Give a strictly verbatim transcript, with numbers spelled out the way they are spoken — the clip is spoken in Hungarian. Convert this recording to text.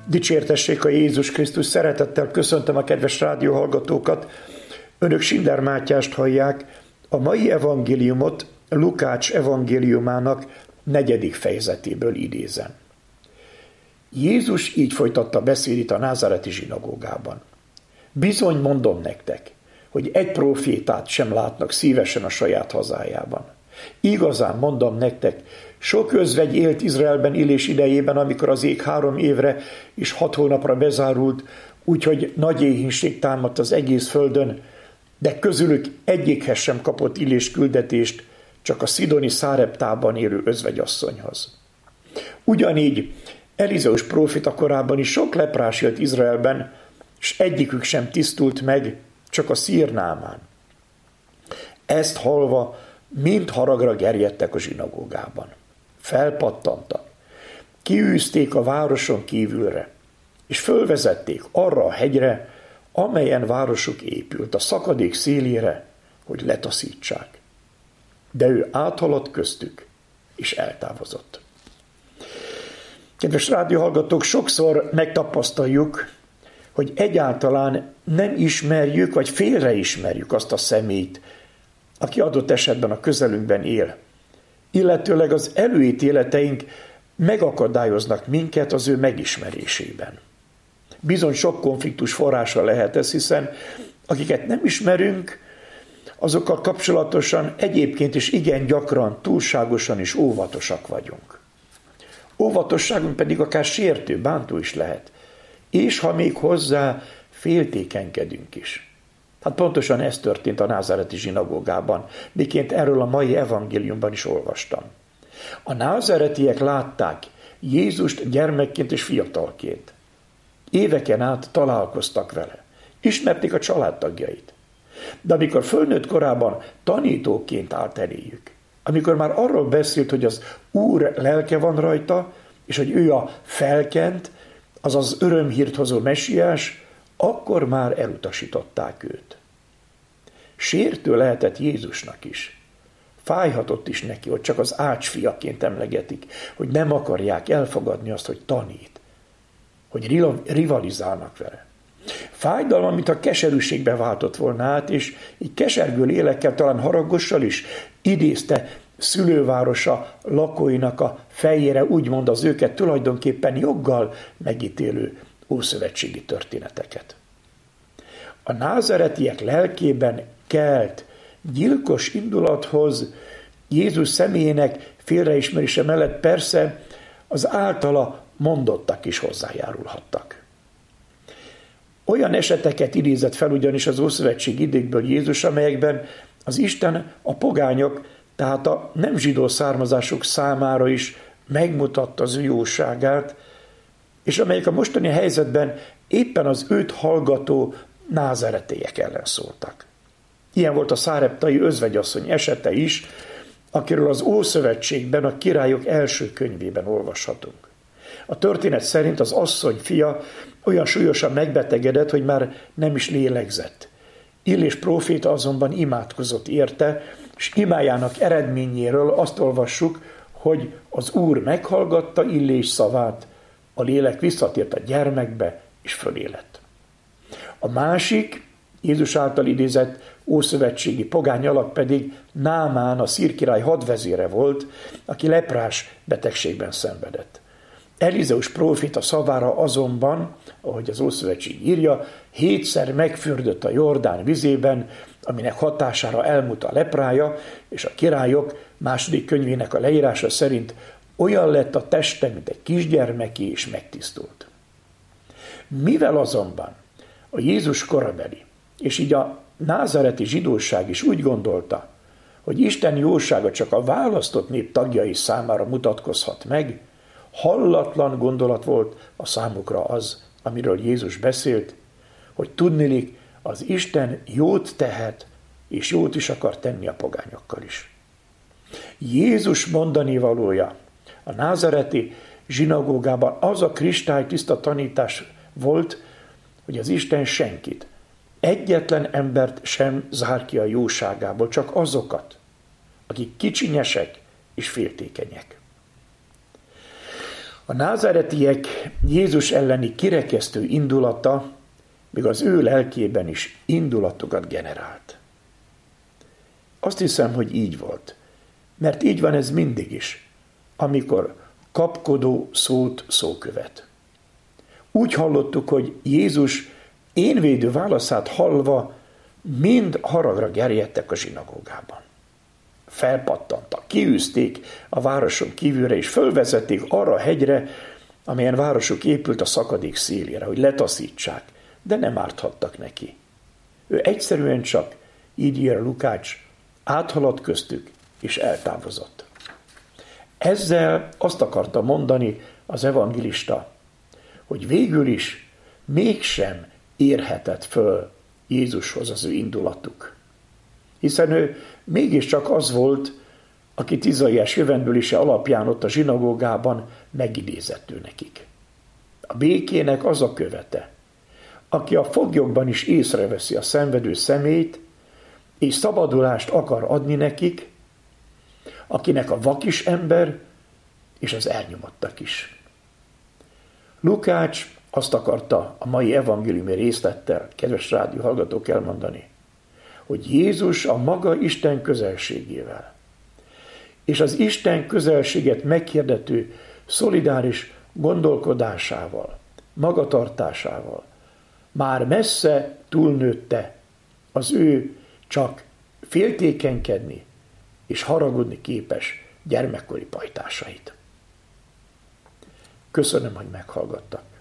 Dicsértessék a Jézus Krisztus, szeretettel köszöntöm a kedves rádióhallgatókat. Önök Schindler Mátyást hallják, a mai evangéliumot Lukács evangéliumának negyedik fejezetéből idézem. Jézus így folytatta beszédét a názáreti zsinagógában. Bizony mondom nektek, hogy egy prófétát sem látnak szívesen a saját hazájában. Igazán mondom nektek, sok özvegy élt Izraelben élés idejében, amikor az ég három évre és hat hónapra bezárult, úgyhogy nagy éhínség támadt az egész földön, de közülük egyikhez sem kapott illés küldetést, csak a szidoni Száreptában élő özvegyasszonyhoz. Ugyanígy Elizeus próféta korában is sok leprás élt Izraelben, és egyikük sem tisztult meg, csak a szír Námán. Ezt hallva mind haragra gerjedtek a zsinagógában. Felpattantak, kiűzték a városon kívülre, és fölvezették arra a hegyre, amelyen városuk épült, a szakadék szélére, hogy letaszítsák. De ő áthaladt köztük, és eltávozott. Kedves rádióhallgatók, sokszor megtapasztaljuk, hogy egyáltalán nem ismerjük, vagy félreismerjük azt a személyt, aki adott esetben a közelünkben él. Illetőleg az előítéleteink megakadályoznak minket az ő megismerésében. Bizony sok konfliktus forrása lehet ez, hiszen akiket nem ismerünk, azokkal kapcsolatosan egyébként is igen gyakran, túlságosan is óvatosak vagyunk. Óvatosságunk pedig akár sértő, bántó is lehet, és ha még hozzá féltékenykedünk is. Hát pontosan ez történt a názáreti zsinagógában, miként erről a mai evangéliumban is olvastam. A názáretiek látták Jézust gyermekként és fiatalként. Éveken át találkoztak vele, ismerték a családtagjait. De amikor fölnőtt korában tanítóként állt eléjük, amikor már arról beszélt, hogy az Úr lelke van rajta, és hogy ő a felkent, azaz örömhírt hozó messiás, akkor már elutasították őt. Sértő lehetett Jézusnak is. Fájhatott is neki, hogy csak az ácsfiaként emlegetik, hogy nem akarják elfogadni azt, hogy tanít, hogy rivalizálnak vele. Fájdalma, mint a keserűségbe váltott volna át, és így kesergő lélekkel, talán haragossal is idézte szülővárosa lakóinak a fejére, úgymond az őket tulajdonképpen joggal megítélő ószövetségi történeteket. A názáretiek lelkében kelt gyilkos indulathoz Jézus személyének félreismerése mellett persze az általa mondottak is hozzájárulhattak. Olyan eseteket idézett fel ugyanis az ószövetség idékből Jézus, amelyekben az Isten a pogányok, tehát a nem zsidó származások számára is megmutatta az ő jóságát, és amelyek a mostani helyzetben éppen az őt hallgató názáretiek ellen szóltak. Ilyen volt a száreptai özvegyasszony esete is, akiről az Ószövetségben, a Királyok első könyvében olvashatunk. A történet szerint az asszony fia olyan súlyosan megbetegedett, hogy már nem is lélegzett. Illés próféta azonban imádkozott érte, és imájának eredményéről azt olvassuk, hogy az Úr meghallgatta Illés szavát, a lélek visszatért a gyermekbe, és fölé lett. A másik, Jézus által idézett ószövetségi pogány alak pedig Námán, a szír király hadvezére volt, aki leprás betegségben szenvedett. Elizeus próféta szavára azonban, ahogy az Ószövetség írja, hétszer megfürdött a Jordán vizében, aminek hatására elmúlt a leprája, és a Királyok második könyvének a leírása szerint olyan lett a teste, mint egy kisgyermeké, és megtisztult. Mivel azonban a Jézus korabeli, és így a názáreti zsidóság is úgy gondolta, hogy Isten jósága csak a választott nép tagjai számára mutatkozhat meg, hallatlan gondolat volt a számukra az, amiről Jézus beszélt, hogy tudniillik, az Isten jót tehet, és jót is akar tenni a pogányokkal is. Jézus mondani valója a názáreti zsinagógában az a kristálytiszta tanítás volt, hogy az Isten senkit, egyetlen embert sem zár ki a jóságából, csak azokat, akik kicsinyesek és féltékenyek. A názáretiek Jézus elleni kirekesztő indulata még az ő lelkében is indulatokat generált. Azt hiszem, hogy így volt, mert így van ez mindig is, amikor kapkodó szót szó követ. Úgy hallottuk, hogy Jézus énvédő válaszát hallva mind haragra gerjedtek a zsinagógában. Felpattantak, kiűzték a városon kívülre, és fölvezették arra a hegyre, amelyen városuk épült a szakadék szélére, hogy letaszítsák, de nem árthattak neki. Ő egyszerűen csak, így ír Lukács, áthaladt köztük, és eltávozott. Ezzel azt akarta mondani az evangélista, hogy végül is mégsem érhetett föl Jézushoz az ő indulatuk. Hiszen ő mégiscsak az volt, akit Izaiás jövendőlése alapján ott a zsinagógában megidézett ő nekik. A békének az a követe, aki a foglyokban is észreveszi a szenvedő személyt, és szabadulást akar adni nekik, akinek a vakis ember, és az elnyomottak is. Lukács azt akarta a mai evangéliumi részlettel, kedves rádió hallgatók, elmondani, hogy Jézus a maga Isten közelségével, és az Isten közelséget meghirdető szolidáris gondolkodásával, magatartásával már messze túlnőtte az ő csak féltékenykedni és haragudni képes gyermekkori pajtásait. Köszönöm, hogy meghallgattak.